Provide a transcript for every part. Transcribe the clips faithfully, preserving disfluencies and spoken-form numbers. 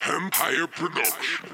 Empire Production.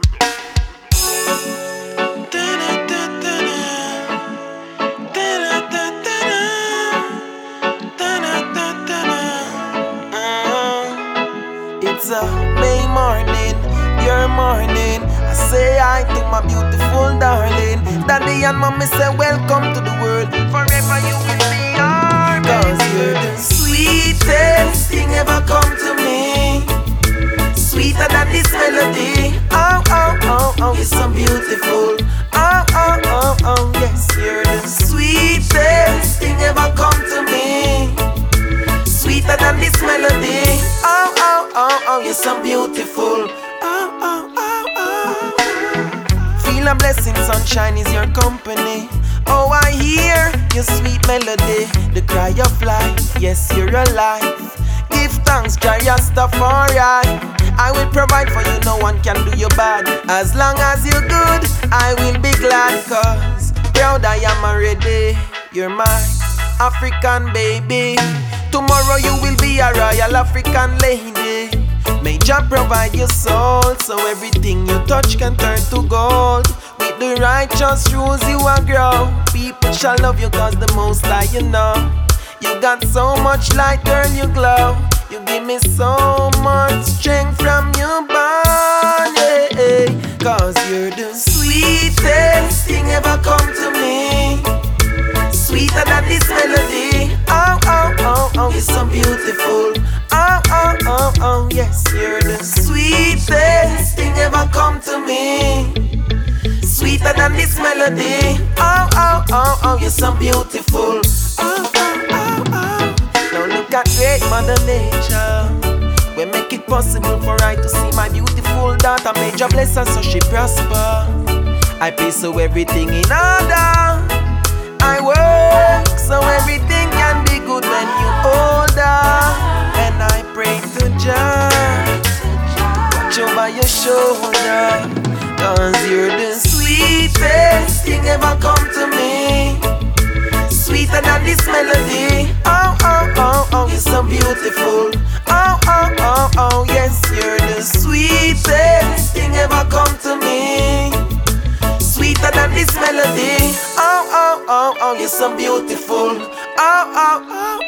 It's a May morning, your morning. I say hi to my beautiful darling. Daddy and mommy say welcome to the world. Forever you will be our baby. Cause you're the sweetest thing ever come to me. Sweeter than this melody. Oh, oh, oh, oh, you're so beautiful. Oh, oh, oh, oh, yes, you're the sweetest thing ever come to me. Sweeter than this melody. Oh, oh, oh, oh, you're so beautiful. Oh, oh, oh, oh. Feel a blessing, sunshine is your company. Oh, I hear your sweet melody. The cry of life, yes, you're alive. Give thanks, Jah Rastafari. I will provide for you, no one can do you bad. As long as you're good, I will be glad. Cause proud I am already. You're my African baby. Tomorrow you will be a royal African lady. May Jah provide your soul, so everything you touch can turn to gold. With the righteous rules you will grow. People shall love you cause the most high you know. You got so much light, girl, you glow. You give me so much strength from your body. Cause you're the sweetest thing ever come to me. Sweeter than this melody. Oh, oh, oh, oh, you're so beautiful. Oh, oh, oh, oh, yes, you're the sweetest thing ever come to me. Sweeter than this melody. Oh, oh, oh, oh, you're so beautiful. Oh, oh, oh, oh. Now look at great Mother Nature. We make it possible for I to see my beautiful daughter. May Jah bless her so she prosper. I pray so everything in order. I work so everything can be good when you older. And I pray to Jah, watch over your shoulder. Cause you're the sweetest thing ever come to me. Sweeter than this melody. Oh, oh, oh, oh, you're so beautiful. Oh, oh, oh, oh, yes, you're the sweetest thing ever come to me. Sweeter than this melody. Oh, oh, oh, oh, you're so beautiful. Oh, oh, oh,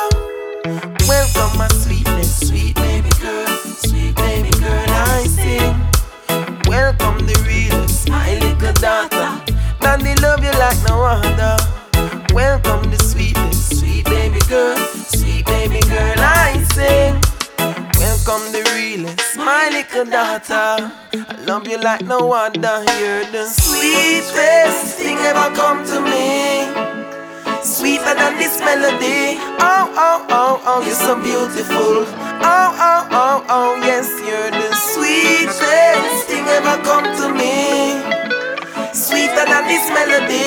oh. Welcome my sweetness, sweet baby girl. Sweet baby girl, I sing. Welcome the realest, my little daughter. Daddy love you like no other. Welcome the sweetest, sweet baby girl. Sweet baby girl, I sing. Welcome the realest, my little daughter. I love you like no other. You're the sweetest thing ever come to me. Sweeter than this melody. Oh, oh, oh, oh, you're so beautiful. Oh, oh, oh, oh, yes, you're the sweetest thing ever come to me. Sweeter than this melody.